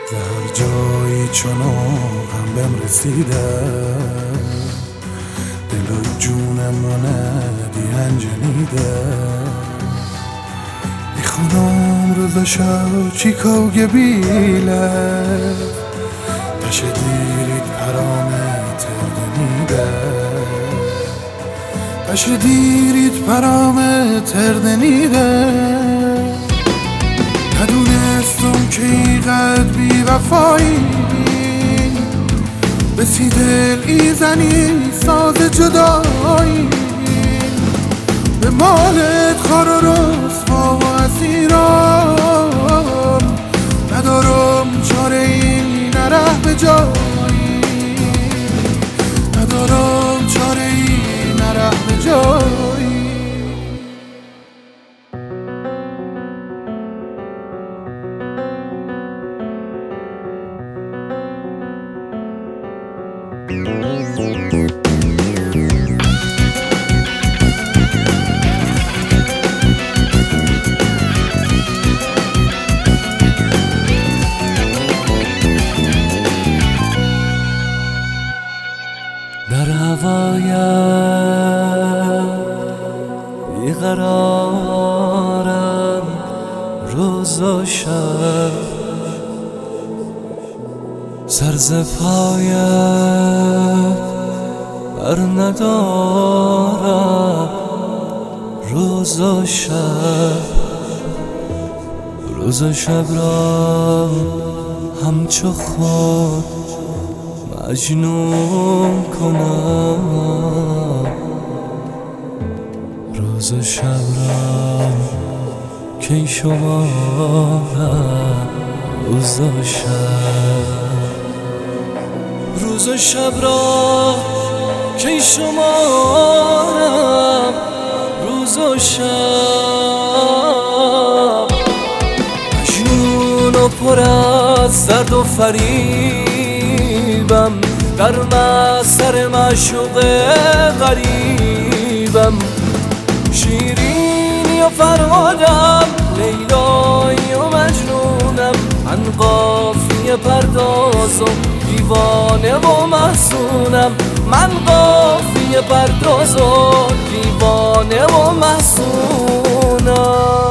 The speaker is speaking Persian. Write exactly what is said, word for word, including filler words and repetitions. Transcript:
به هر جایی چونو هم بهم رسیده، دل و جونمونه دیهنجنیده. میخونم روز شب چیکاو گبیله، taşı dirit parame terdenide، taşı dirit parame terdenide. ندونستم که اینقدر بی وفایی، بسی دل ایزنی ساز جدایی، به مالت خار و رسوا و اسیرام، ندارم چاره ای نره به جایی، ندارم چاره ای نره به جایی. در هوایم بیقرارم روز و شب، سر ز پایت بر ندارم روز و شب. روز و شب را همچو خود مجنون کنم، روز و شب را کی شمارم روز و شب. روز و شب را کی شمارم روز و شب. مجنون و پر از درد و فریبم، در مسر معشوق غریبم. شیرینی و فرهادم، لیلایی و مجنونم. من قافیه پردازم، دیوانه و محزونم. من قافیه پردازم، دیوانه و محزونم.